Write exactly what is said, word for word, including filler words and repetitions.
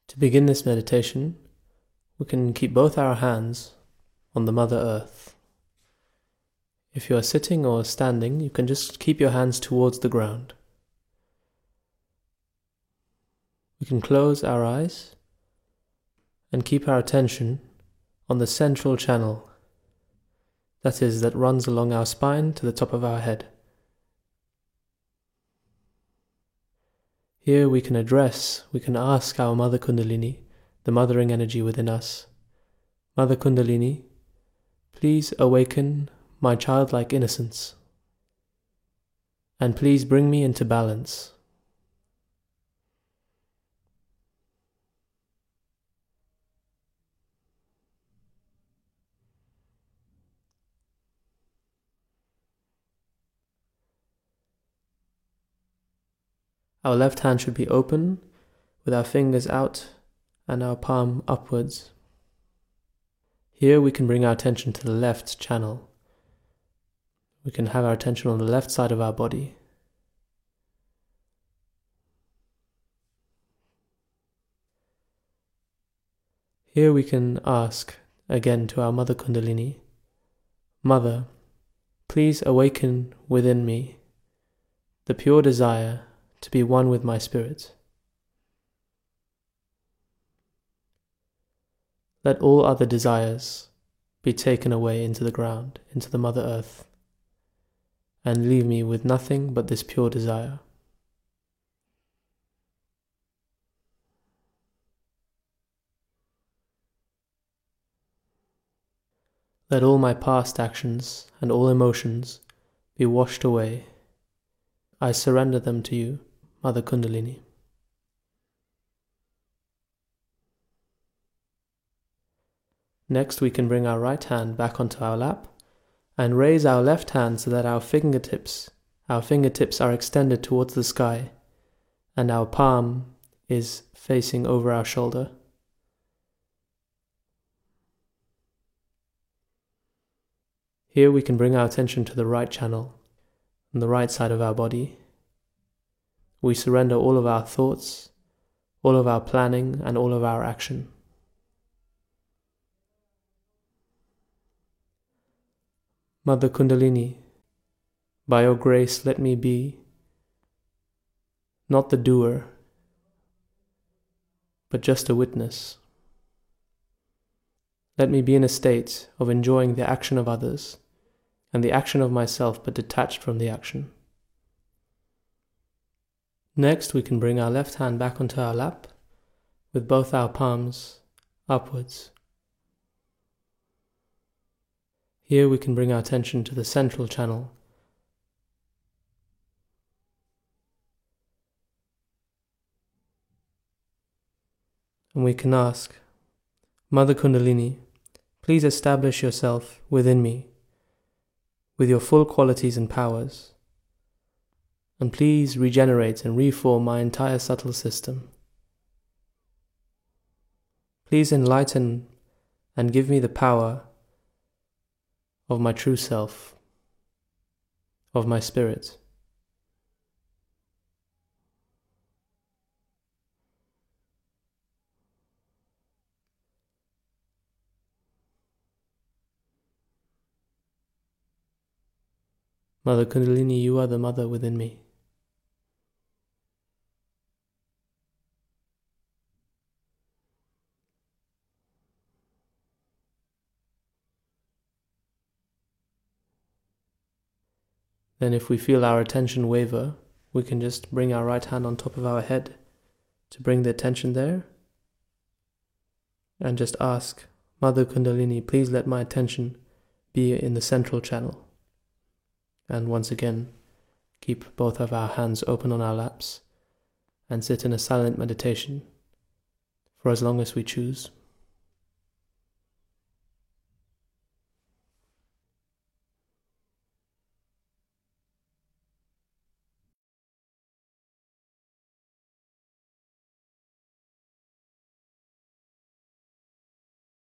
To begin this meditation, we can keep both our hands on the Mother Earth. If you are sitting or standing, you can just keep your hands towards the ground. We can close our eyes and keep our attention on the central channel, that is, that runs along our spine to the top of our head. Here we can address, we can ask our Mother Kundalini, the mothering energy within us, Mother Kundalini, please awaken my childlike innocence, and please bring me into balance. Our left hand should be open, with our fingers out and our palm upwards. Here we can bring our attention to the left channel. We can have our attention on the left side of our body. Here we can ask again to our Mother Kundalini, Mother, please awaken within me the pure desire to be one with my spirit. Let all other desires be taken away into the ground, into the Mother Earth, and leave me with nothing but this pure desire. Let all my past actions and all emotions be washed away. I surrender them to you, Mother Kundalini. Next, we can bring our right hand back onto our lap and raise our left hand so that our fingertips, our fingertips are extended towards the sky and our palm is facing over our shoulder. Here we can bring our attention to the right channel, on the right side of our body. We surrender all of our thoughts, all of our planning, and all of our action. Mother Kundalini, by your grace let me be not the doer, but just a witness. Let me be in a state of enjoying the action of others and the action of myself, but detached from the action. Next, we can bring our left hand back onto our lap with both our palms upwards. Here we can bring our attention to the central channel. And we can ask, Mother Kundalini, please establish yourself within me with your full qualities and powers, and please regenerate and reform my entire subtle system. Please enlighten and give me the power of my true self, of my spirit. Mother Kundalini, you are the mother within me. Then if we feel our attention waver, we can just bring our right hand on top of our head to bring the attention there and just ask, Mother Kundalini, please let my attention be in the central channel. And once again, keep both of our hands open on our laps and sit in a silent meditation for as long as we choose.